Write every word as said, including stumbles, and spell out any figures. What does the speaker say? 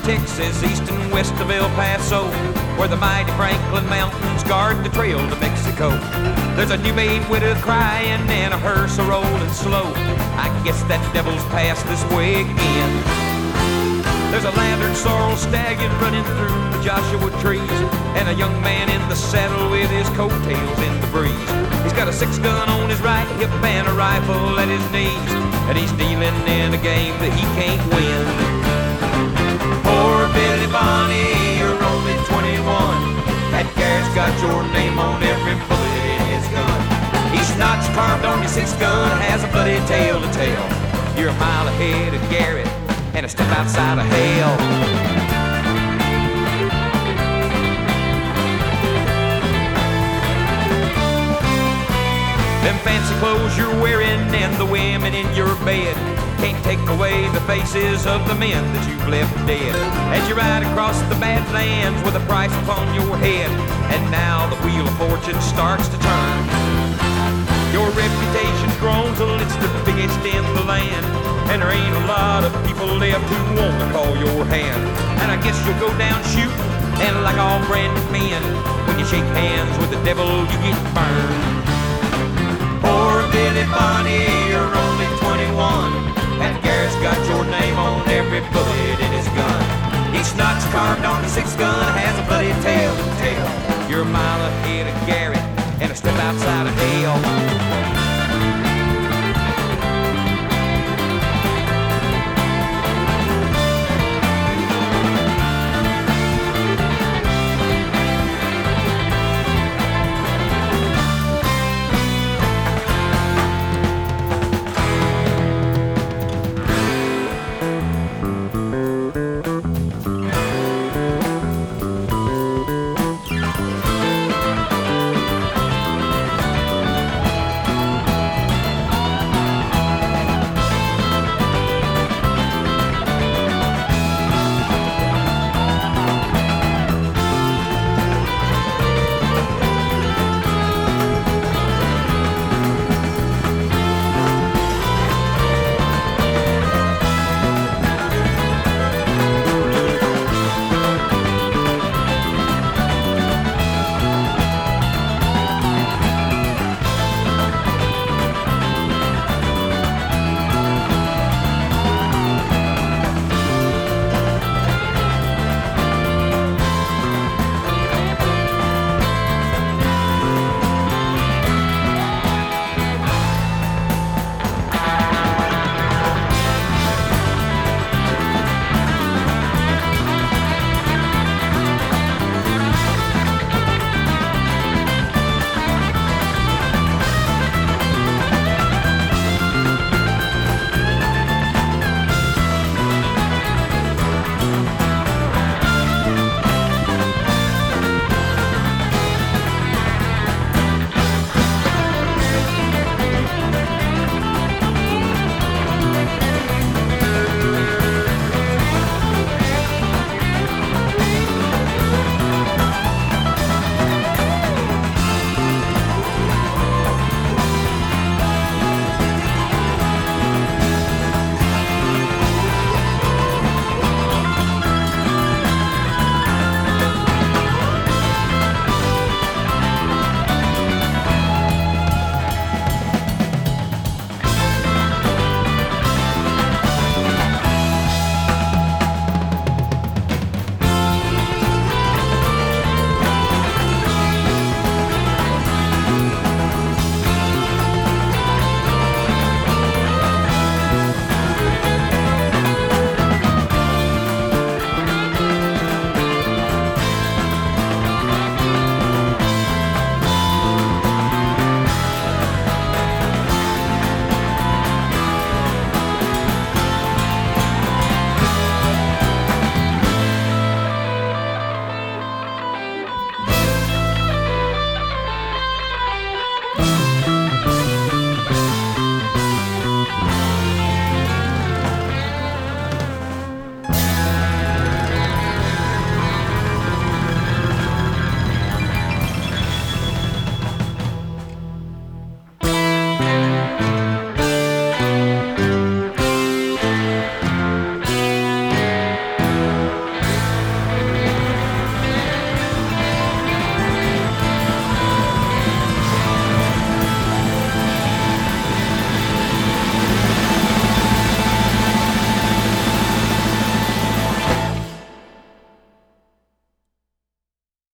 Texas, east and west of El Paso, where the mighty Franklin Mountains guard the trail to Mexico. There's a new-made widow crying and a hearse a-rolling slow. I guess that devil's passed this way again. There's a lantern sorrel stallion running through the Joshua trees, and a young man in the saddle with his coattails in the breeze. He's got a six-gun on his right hip and a rifle at his knees, and he's dealing in a game that he can't win. Poor Billy Bonney, you're only twenty-one. That Garrett's got your name on every bullet in his gun. Each notch carved on your six-gun has a bloody tale to tell. You're a mile ahead of Garrett and a step outside of hell. Them fancy clothes you're wearing and the women in your bed can't take away the faces of the men that you've left dead. As you ride across the Badlands with a price upon your head, and now the wheel of fortune starts to turn. Your reputation's grown till it's the biggest in the land, and there ain't a lot of people left who want to call your hand. And I guess you'll go down shooting, and like all branded men, when you shake hands with the devil you get burned. Poor Billy Bonney, you're only twenty-one, and Garrett's got your name on every bullet in his gun. Each notch carved on the six gun has a bloody tale to tell. You're a mile